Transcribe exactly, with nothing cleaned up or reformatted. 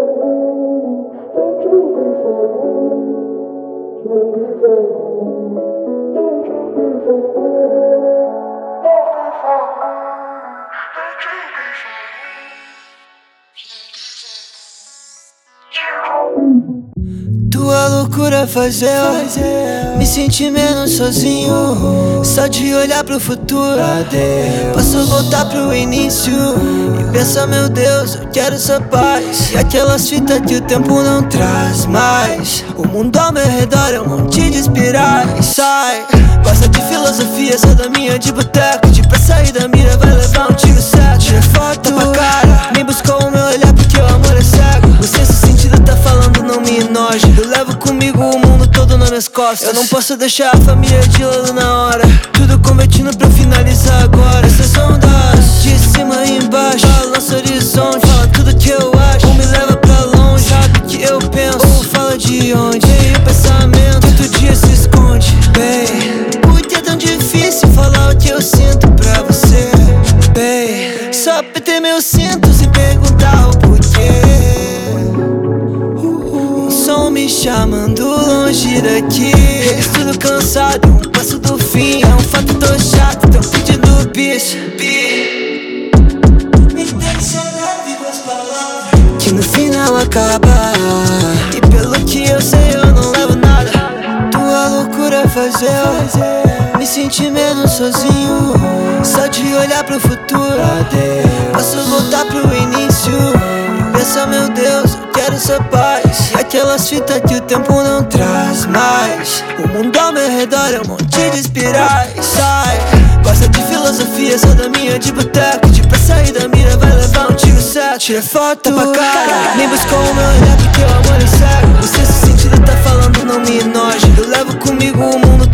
Tua loucura faz eu me sentir menos sozinho. Só de olhar pro futuro posso voltar pro início e pensar, meu Deus, eu quero essa paz. E aquelas fitas que o tempo não traz mais. O mundo ao meu redor é um monte de espirais. Sai, gosta de filosofia, só da minha de boteco. De pra sair da mira vai levar um tiro certo. Tira foto pra cara, nem buscou o meu olhar porque o amor é cego. O senso sentido tá falando, não me enoje. Eu levo comigo o mundo todo nas minhas costas. Eu não posso deixar a família de lado na hora. Tudo convertindo pra finalizar agora. Essas ondas de cima e embaixo balança o horizonte, fala tudo que eu acho ou me leva pra longe. Sabe o que eu penso ou fala de onde veio o pensamento, todo dia se esconde. Bem, por que é tão difícil falar o que eu sinto pra você? Bem, só apertei meus cintos e perguntar o porquê. Um som me chamando longe daqui. Eles tudo cansado, um passo do fim. É um fato, tô chato, tão pedindo bicho. Me deixa leve com as palavras que no final acaba. E pelo que eu sei eu não levo nada. Tua loucura faz eu me sentir menos sozinho. Só de olhar pro futuro posso voltar pro início e pensar, meu Deus, eu quero essa paz. E aquelas fitas que o tempo não traz mais. O mundo ao meu redor é um monte de espirais. Sai, gosta de filosofia, só da minha de boteco. De pra sair da mira vai levar um tiro certo. Tira foto pra cara, nem buscou o meu olhar porque o amor é cego. O senso sentido tá falando, não me enoje. Eu levo comigo o mundo